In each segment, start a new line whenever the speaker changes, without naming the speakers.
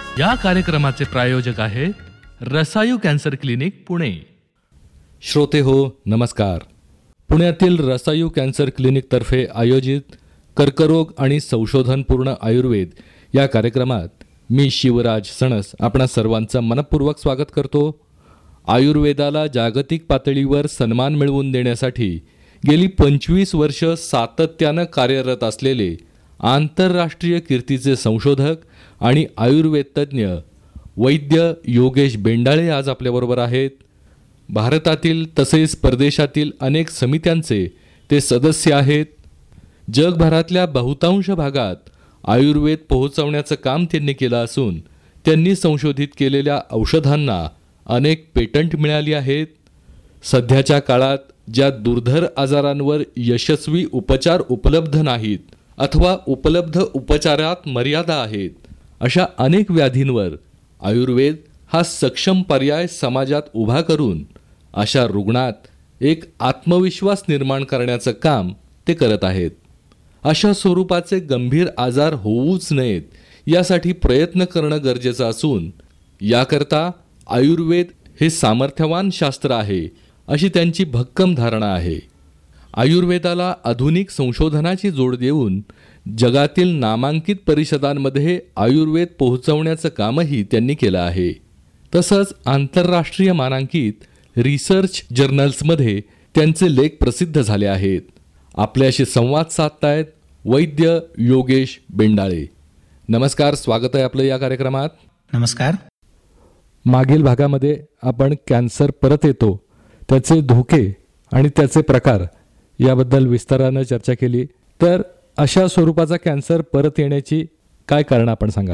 या कार्यक्रमाचे प्रायोजक आहेत रसायू कॅन्सर क्लिनिक पुणे.
श्रोते हो नमस्कार. पुण्यातील रसायू कॅन्सर क्लिनिकतर्फे आयोजित कर्करोग आणि संशोधनपूर्ण आयुर्वेद या कार्यक्रमात मी शिवराज सणस आपणा सर्वांचं मनपूर्वक स्वागत करतो. आयुर्वेदाला जागतिक पातळीवर सन्मान मिळवून देण्यासाठी गेली 25 वर्ष सातत्यानं कार्यरत असलेले आंतरराष्ट्रीय कीर्तीचे संशोधक आणि आयुर्वेद तज्ज्ञ वैद्य योगेश बेंडाळे आज आपल्याबरोबर आहेत. भारतातील तसेच परदेशातील अनेक समित्यांचे ते सदस्य आहेत. जगभरातल्या बहुतांश भागात आयुर्वेद पोहोचवण्याचं काम त्यांनी केलं असून त्यांनी संशोधित केलेल्या औषधांना अनेक पेटंट मिळाली आहेत. सध्याच्या काळात ज्या दुर्धर आजारांवर यशस्वी उपचार उपलब्ध नाहीत अथवा उपलब्ध उपचारात मर्यादा आहेत, अशा अनेक व्याधींवर आयुर्वेद हा सक्षम पर्याय समाजात उभा करून अशा रुग्णात एक आत्मविश्वास निर्माण करण्याचं काम ते करत आहेत. अशा स्वरूपाचे गंभीर आजार होऊच नयेत यासाठी प्रयत्न करणं गरजेचं असून याकरता आयुर्वेद हे सामर्थ्यवान शास्त्र आहे अशी त्यांची भक्कम धारणा आहे. आयुर्वेदाला आधुनिक संशोधनाची जोड देऊन जगातील नामांकित परिषदांमध्ये आयुर्वेद पोहोचवण्याचं कामही त्यांनी केलं आहे. तसंच आंतरराष्ट्रीय मानांकित रिसर्च जर्नल्समध्ये त्यांचे लेख प्रसिद्ध झाले आहेत. आपल्याशी संवाद साधतायत वैद्य योगेश बेंडाळे. नमस्कार, स्वागत आहे आपलं या कार्यक्रमात.
नमस्कार.
मागील भागामध्ये आपण कॅन्सर परत येतो, त्याचे धोके आणि त्याचे प्रकार याबद्दल विस्तारानं चर्चा केली. तर अशा स्वरूपाचा कॅन्सर परत येण्याची काय कारणं आपण सांगाल?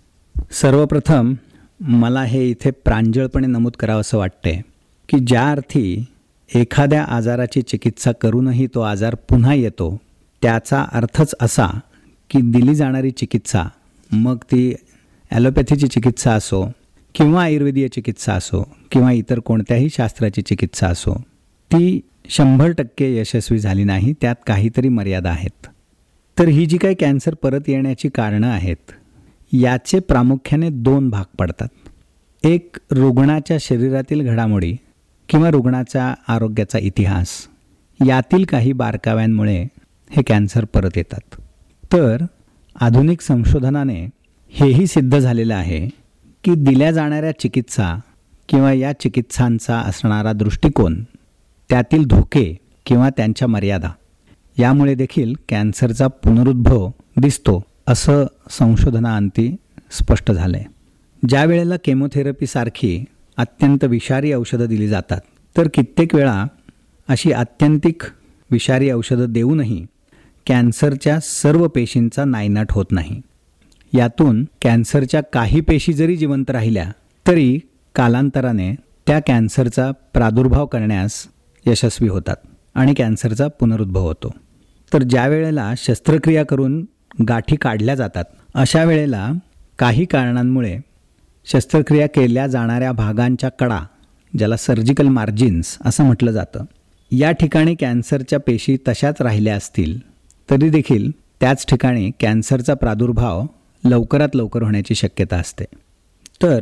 सर्वप्रथम मला हे इथे प्रांजळपणे नमूद करावं असं वाटतंय की ज्या अर्थी एखाद्या आजाराची चिकित्सा करूनही तो आजार पुन्हा येतो, त्याचा अर्थच असा की दिली जाणारी चिकित्सा, मग ती ॲलोपॅथीची चिकित्सा असो किंवा आयुर्वेदीय चिकित्सा असो किंवा इतर कोणत्याही शास्त्राची चिकित्सा असो, ती 100% यशस्वी झाली नाही, त्यात काहीतरी मर्यादा आहेत. तर ही जी काही कॅन्सर परत येण्याची कारणं आहेत याचे प्रामुख्याने 2 भाग पडतात. एक, रुग्णाच्या शरीरातील घडामोडी किंवा रुग्णाच्या आरोग्याचा इतिहास, यातील काही बारकाव्यांमुळे हे कॅन्सर परत येतात. तर आधुनिक संशोधनाने हेही सिद्ध झालेलं आहे की दिल्या जाणाऱ्या चिकित्सा किंवा या चिकित्सांचा असणारा दृष्टिकोन, त्यातील धोके किंवा त्यांच्या मर्यादा, यामुळे देखील कॅन्सरचा पुनरुद्भव दिसतो असं संशोधनाअंती स्पष्ट झालं आहे. ज्या वेळेला केमोथेरपीसारखी अत्यंत विषारी औषधं दिली जातात, तर कित्येक वेळा अशी आत्यंतिक विषारी औषधं देऊनही कॅन्सरच्या सर्व पेशींचा नायनाट होत नाही. यातून कॅन्सरच्या काही पेशी जरी जिवंत राहिल्या तरी कालांतराने त्या कॅन्सरचा प्रादुर्भाव करण्यास यशस्वी होतात आणि कॅन्सरचा पुनरुद्भव होतो. तर ज्या वेळेला शस्त्रक्रिया करून गाठी काढल्या जातात, अशा वेळेला काही कारणांमुळे शस्त्रक्रिया केल्या जाणाऱ्या भागांच्या कडा, ज्याला सर्जिकल मार्जिन्स असं म्हटलं जातं, या ठिकाणी कॅन्सरच्या पेशी तशाच राहिल्या असतील तरी देखील त्याच ठिकाणी कॅन्सरचा प्रादुर्भाव लवकरात लवकर होण्याची शक्यता असते. तर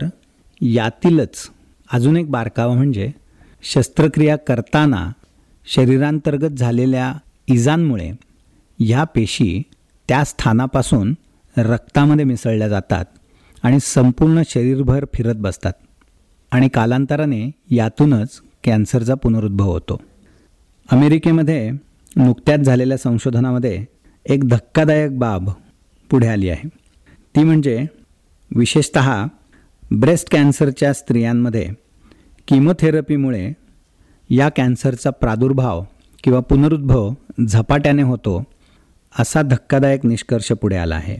यातीलच अजून एक बारकावा म्हणजे शस्त्रक्रिया करताना शरीरांतर्गत झालेल्या इजांमुळे ह्या पेशी त्या स्थानापासून रक्तामध्ये मिसळल्या जातात आणि संपूर्ण शरीरभर फिरत बसतात आणि कालांतराने यातूनच कॅन्सरचा पुनरुद्भव होतो. अमेरिकेमध्ये नुकत्याच झालेल्या संशोधनामध्ये एक धक्कादायक बाब पुढे आली आहे. ती म्हणजे विशेषतः ब्रेस्ट कॅन्सरच्या स्त्रियांमध्ये किमोथेरपीमुळे या कॅन्सरचा प्रादुर्भाव किंवा पुनरुद्भव झपाट्याने होतो असा धक्कादायक निष्कर्ष पुढे आला आहे.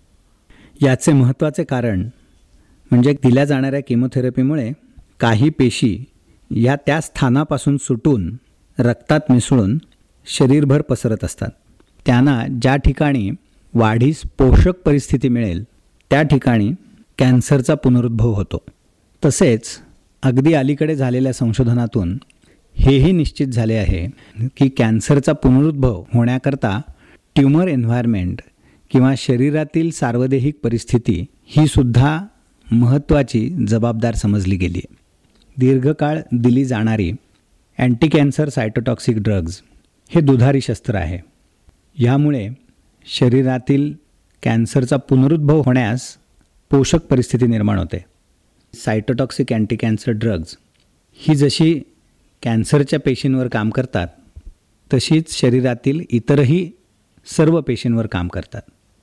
याचे महत्त्वाचे कारण म्हणजे दिल्या जाणाऱ्या किमोथेरपीमुळे काही पेशी ह्या त्या स्थानापासून सुटून रक्तात मिसळून शरीरभर पसरत असतात. त्यांना ज्या ठिकाणी वाढीस पोषक परिस्थिती मिळेल त्या ठिकाणी कॅन्सरचा पुनरुद्भव होतो. तसेच अगदी अलीकडे झालेल्या संशोधनातून हेही निश्चित झाले आहे की कॅन्सरचा पुनरुद्भव होण्याकरता ट्यूमर एन्व्हायरमेंट किंवा शरीरातील सार्वदेहिक परिस्थिती ही सुद्धा महत्त्वाची जबाबदार समजली गेली आहे. दीर्घकाळ दिली जाणारी अँटी कॅन्सर सायटोटॉक्सिक ड्रग्ज हे दुधारी शस्त्र आहे. ह्यामुळे शरीरातील कॅन्सरचा पुनरुद्भव होण्यास पोषक परिस्थिती निर्माण होते. सायटोटॉक्सिक अँटी कॅन्सर ड्रग्ज ही जशी कॅन्सरच्या पेशींवर काम करतात तशीच शरीरातील इतरही सर्व पेशींवर काम करतात.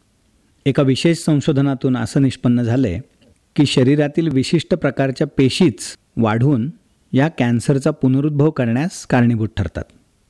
एका विशेष संशोधनातून असं निष्पन्न झालं आहे की शरीरातील विशिष्ट प्रकारच्या पेशीच वाढून या कॅन्सरचा पुनरुद्भव करण्यास कारणीभूत ठरतात.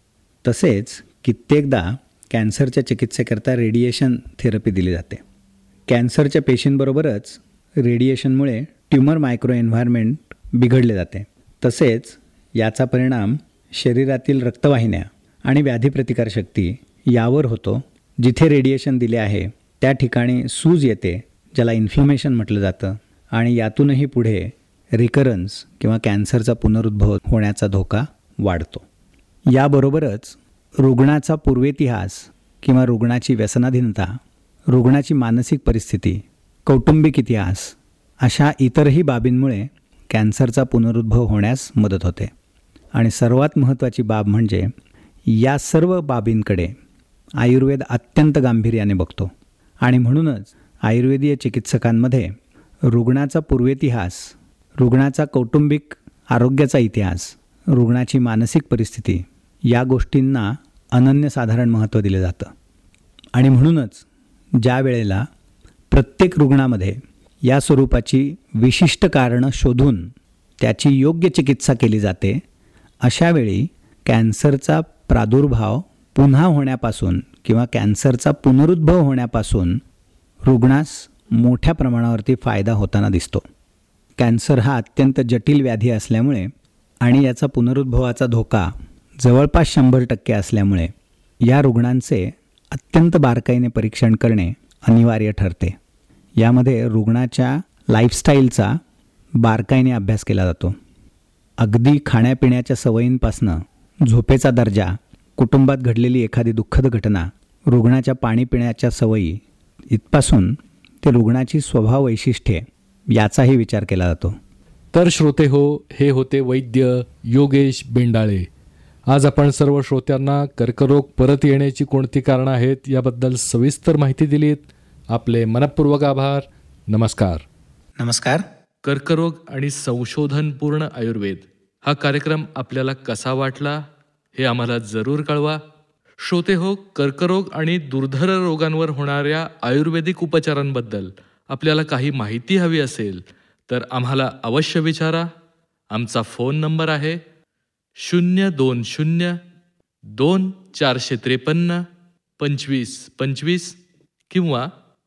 तसेच कित्येकदा कॅन्सरच्या चिकित्सेकरता रेडिएशन थेरपी दिली जाते. कॅन्सरच्या पेशींबरोबरच रेडिएशनमुळे ट्यूमर मायक्रो एन्व्हायरमेंट बिघडले जाते. तसेच याचा परिणाम शरीरातील रक्तवाहिन्या आणि व्याधिप्रतिकारशक्ती यावर होतो. जिथे रेडिएशन दिले आहे त्या ठिकाणी सूज येते, ज्याला इन्फ्लमेशन म्हटलं जातं, आणि यातूनही पुढे रिकरन्स किंवा कॅन्सरचा पुनरुद्भव होण्याचा धोका वाढतो. याबरोबरच रुग्णाचा पूर्वेतिहास किंवा रुग्णाची व्यसनाधीनता, रुग्णाची मानसिक परिस्थिती, कौटुंबिक इतिहास अशा इतरही बाबींमुळे कॅन्सरचा पुनरुद्भव होण्यास मदत होते. आणि सर्वात महत्त्वाची बाब म्हणजे या सर्व बाबींकडे आयुर्वेद अत्यंत गांभीर्याने बघतो. आणि म्हणूनच आयुर्वेदीय चिकित्सकांमध्ये रुग्णाचा पूर्वेतिहास, रुग्णाचा कौटुंबिक आरोग्याचा इतिहास, रुग्णाची मानसिक परिस्थिती या गोष्टींना अनन्यसाधारण महत्त्व दिले जातं. आणि म्हणूनच ज्या वेळेला प्रत्येक रुग्णामध्ये या स्वरूपाची विशिष्ट कारणं शोधून त्याची योग्य चिकित्सा केली जाते, अशावेळी कॅन्सरचा प्रादुर्भाव पुन्हा होण्यापासून किंवा कॅन्सरचा पुनरुद्भव होण्यापासून रुग्णास मोठ्या प्रमाणावरती फायदा होताना दिसतो. कॅन्सर हा अत्यंत जटिल व्याधी असल्यामुळे आणि याचा पुनरुद्भवाचा धोका जवळपास 100% असल्यामुळे या रुग्णांचे अत्यंत बारकाईने परीक्षण करणे अनिवार्य ठरते. यामध्ये रुग्णाच्या लाईफस्टाईलचा बारकाईने अभ्यास केला जातो. अगदी खाण्यापिण्याच्या सवयींपासनं झोपेचा दर्जा, कुटुंबात घडलेली एखादी दुःखद घटना, रुग्णाच्या पाणी पिण्याच्या सवयी इथपासून ते रुग्णाची स्वभाव वैशिष्ट्ये याचाही विचार केला जातो.
तर श्रोते हो, हे होते वैद्य योगेश बेंडाळे. आज आपण सर्व श्रोत्यांना कर्करोग परत येण्याची कोणती कारणं आहेत याबद्दल सविस्तर माहिती दिलीत. आपले मनपूर्वक आभार. नमस्कार.
नमस्कार.
कर्करोग आणि संशोधनपूर्ण आयुर्वेद हा कार्यक्रम आपल्याला कसा वाटला हे आम्हाला जरूर कळवा. श्रोते हो, कर्करोग आणि दुर्धर रोगांवर होणाऱ्या आयुर्वेदिक उपचारांबद्दल आपल्याला काही माहिती हवी असेल तर आम्हाला अवश्य विचारा. आमचा फोन नंबर आहे 02024532525 किंवा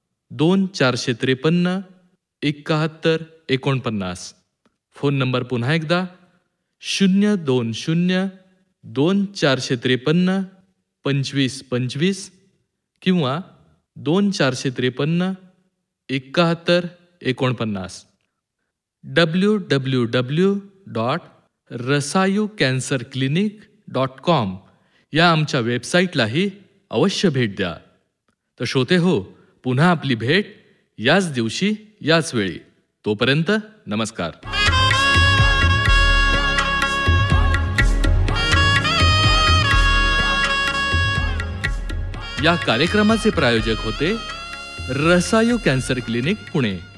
2453-71-49. फोन नंबर पुन्हा एकदा 0202453-2525 किंवा 2453-71-49. www.rasayucancerclinic.com या आमच्या वेबसाईटलाही अवश्य भेट द्या. तर श्रोते हो, पुन्हा आपली भेट याच दिवशी याच वेळी. तोपर्यंत नमस्कार. या कार्यक्रमाचे प्रायोजक होते रसायू कॅन्सर क्लिनिक पुणे.